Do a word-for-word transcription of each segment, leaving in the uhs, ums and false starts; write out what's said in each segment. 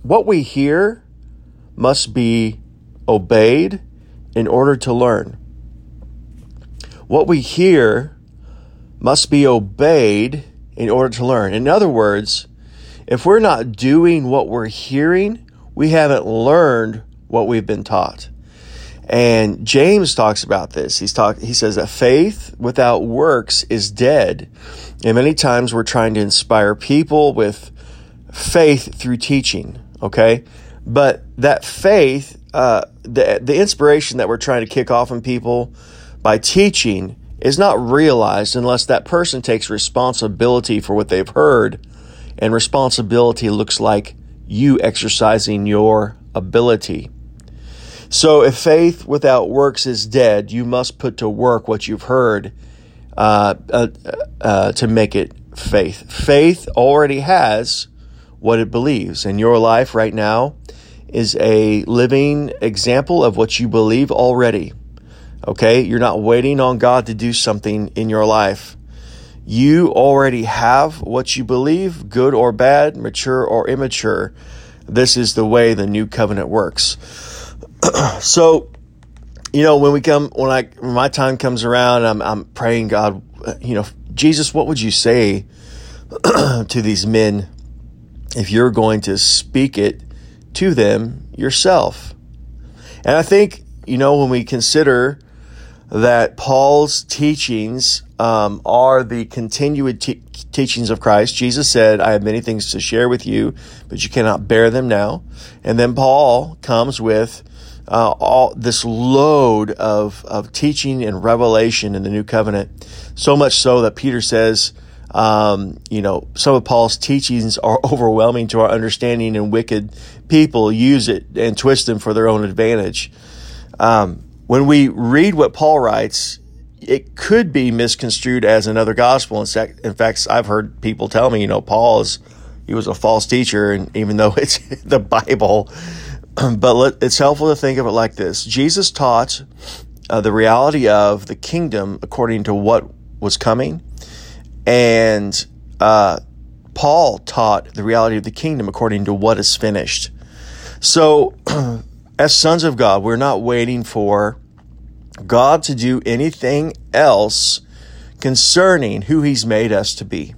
what we hear must be obeyed in order to learn. What we hear must be obeyed in order to learn. In other words, if we're not doing what we're hearing, we haven't learned what we've been taught. And James talks about this. He's talk, he says that faith without works is dead. And many times we're trying to inspire people with faith through teaching, okay? But that faith, uh, the, the inspiration that we're trying to kick off in people by teaching is not realized unless that person takes responsibility for what they've heard. And responsibility looks like you exercising your ability. So if faith without works is dead, you must put to work what you've heard uh, uh, uh, to make it faith. Faith already has what it believes. And your life right now is a living example of what you believe already. Okay? You're not waiting on God to do something in your life. You already have what you believe, good or bad, mature or immature. This is the way the new covenant works. So, you know, when we come, when I, when my time comes around, I'm, I'm praying, God, you know, Jesus, what would you say to these men if you're going to speak it to them yourself? And I think, you know, when we consider that Paul's teachings um, are the continued te- teachings of Christ. Jesus said, I have many things to share with you, but you cannot bear them now. And then Paul comes with uh, all this load of, of teaching and revelation in the new covenant. So much so that Peter says, um, you know, some of Paul's teachings are overwhelming to our understanding, and wicked people use it and twist them for their own advantage. Um, When we read what Paul writes, it could be misconstrued as another gospel. In fact, in fact, I've heard people tell me, you know, Paul is, he was a false teacher, and even though it's the Bible, but let, it's helpful to think of it like this. Jesus taught uh, the reality of the kingdom according to what was coming, and uh, Paul taught the reality of the kingdom according to what is finished. So, as sons of God, we're not waiting for God to do anything else concerning who he's made us to be.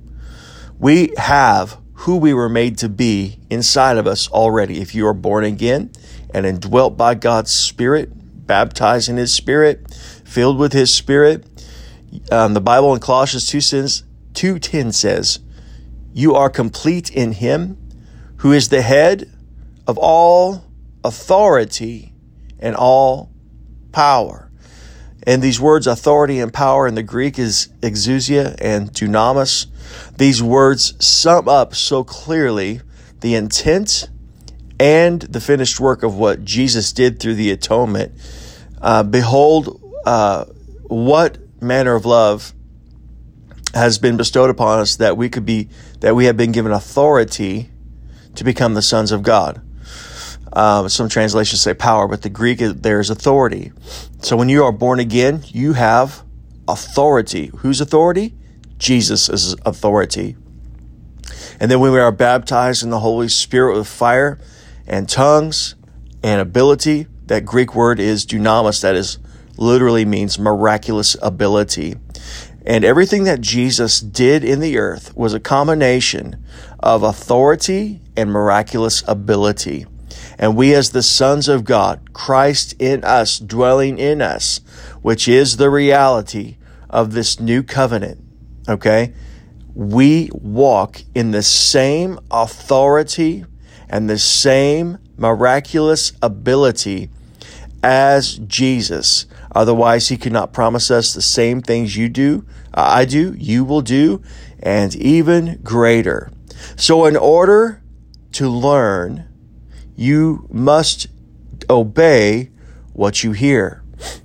We have who we were made to be inside of us already. If you are born again and indwelt by God's Spirit, baptized in his Spirit, filled with his Spirit, um, the Bible in Colossians two ten says, you are complete in him who is the head of all authority and all power. And these words, authority and power, in the Greek is exousia and dunamis. These words sum up so clearly the intent and the finished work of what Jesus did through the atonement. Uh, behold, uh, what manner of love has been bestowed upon us that we could be, that we have been given authority to become the sons of God. Um, some translations say power, but the Greek, there's authority. So when you are born again, you have authority. Whose authority? Jesus' authority. And then when we are baptized in the Holy Spirit with fire and tongues and ability, that Greek word is dunamis. That is literally means miraculous ability. And everything that Jesus did in the earth was a combination of authority and miraculous ability. And we, as the sons of God, Christ in us, dwelling in us, which is the reality of this new covenant, okay? We walk in the same authority and the same miraculous ability as Jesus. Otherwise, he could not promise us the same things you do, uh, I do, you will do, and even greater. So in order to learn, you must obey what you hear.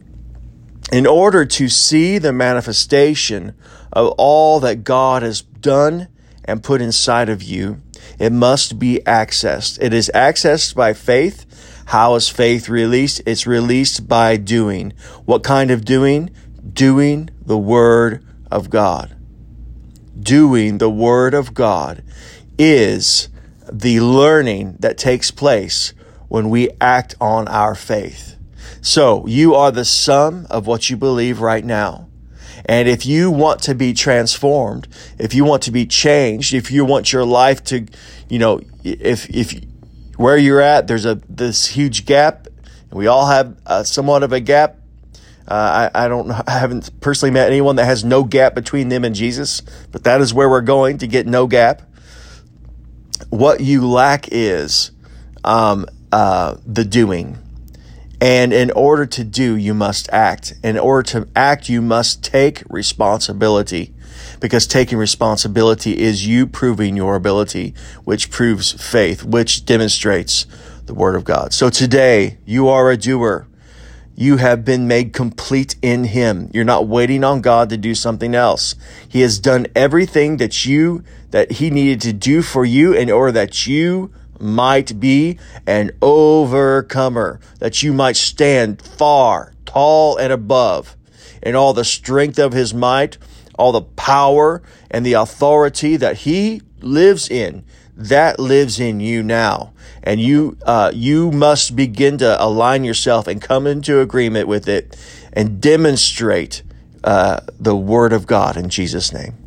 In order to see the manifestation of all that God has done and put inside of you, it must be accessed. It is accessed by faith. How is faith released? It's released by doing. What kind of doing? Doing the Word of God. Doing the Word of God is the learning that takes place when we act on our faith. So you are the sum of what you believe right now. And if you want to be transformed, if you want to be changed, if you want your life to, you know, if, if where you're at, there's a, this huge gap, and we all have uh, somewhat of a gap. Uh, I, I don't know, I haven't personally met anyone that has no gap between them and Jesus, but that is where we're going to get no gap. What you lack is um, uh, the doing. And in order to do, you must act. In order to act, you must take responsibility, because taking responsibility is you proving your ability, which proves faith, which demonstrates the Word of God. So today, you are a doer. You have been made complete in Him. You're not waiting on God to do something else. He has done everything that you, that He needed to do for you in order that you might be an overcomer, that you might stand far, tall, and above in all the strength of His might, all the power and the authority that He lives in, that lives in you now. And you, uh, you must begin to align yourself and come into agreement with it and demonstrate uh, the Word of God in Jesus' name.